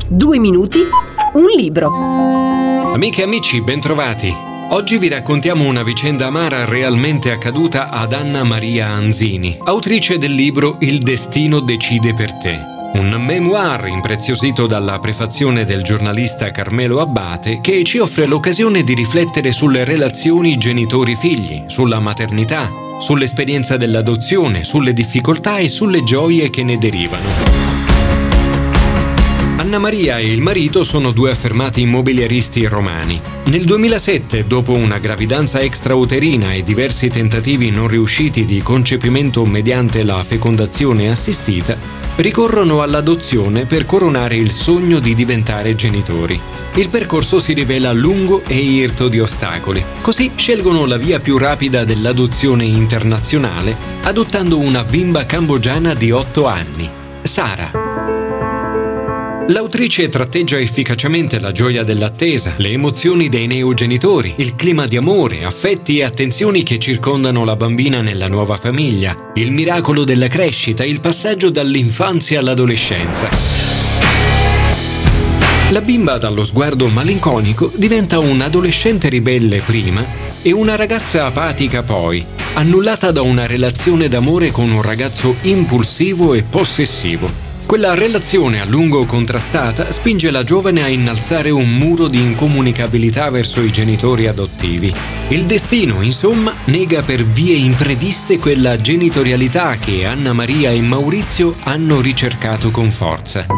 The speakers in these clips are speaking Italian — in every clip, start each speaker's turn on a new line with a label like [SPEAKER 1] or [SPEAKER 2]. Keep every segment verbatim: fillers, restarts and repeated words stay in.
[SPEAKER 1] Due minuti, un libro.
[SPEAKER 2] Amiche e amici, bentrovati. Oggi vi raccontiamo una vicenda amara realmente accaduta ad Anna Maria Anzini, autrice del libro Il destino decide per te. Un memoir impreziosito dalla prefazione del giornalista Carmelo Abbate che ci offre l'occasione di riflettere sulle relazioni genitori-figli, sulla maternità, sull'esperienza dell'adozione, sulle difficoltà e sulle gioie che ne derivano. Anna Maria e il marito sono due affermati immobiliaristi romani. Nel duemilasette, dopo una gravidanza extrauterina e diversi tentativi non riusciti di concepimento mediante la fecondazione assistita, ricorrono all'adozione per coronare il sogno di diventare genitori. Il percorso si rivela lungo e irto di ostacoli. Così scelgono la via più rapida dell'adozione internazionale, adottando una bimba cambogiana di otto anni, Sara. L'autrice tratteggia efficacemente la gioia dell'attesa, le emozioni dei neogenitori, il clima di amore, affetti e attenzioni che circondano la bambina nella nuova famiglia, il miracolo della crescita, il passaggio dall'infanzia all'adolescenza. La bimba, dallo sguardo malinconico, diventa un adolescente ribelle prima e una ragazza apatica poi, annullata da una relazione d'amore con un ragazzo impulsivo e possessivo. Quella relazione a lungo contrastata spinge la giovane a innalzare un muro di incomunicabilità verso i genitori adottivi. Il destino, insomma, nega per vie impreviste quella genitorialità che Anna Maria e Maurizio hanno ricercato con forza.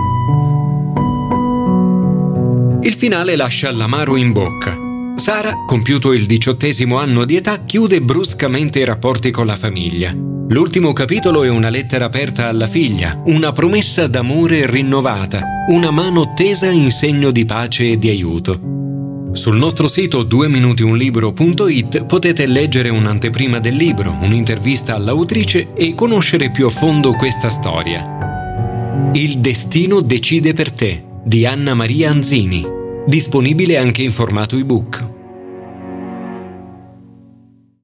[SPEAKER 2] Il finale lascia l'amaro in bocca. Sara, compiuto il diciottesimo anno di età, chiude bruscamente i rapporti con la famiglia. L'ultimo capitolo è una lettera aperta alla figlia, una promessa d'amore rinnovata, una mano tesa in segno di pace e di aiuto. Sul nostro sito due minuti un libro punto it potete leggere un'anteprima del libro, un'intervista all'autrice e conoscere più a fondo questa storia. Il destino decide per te, di Anna Maria Anzini, disponibile anche in formato ebook.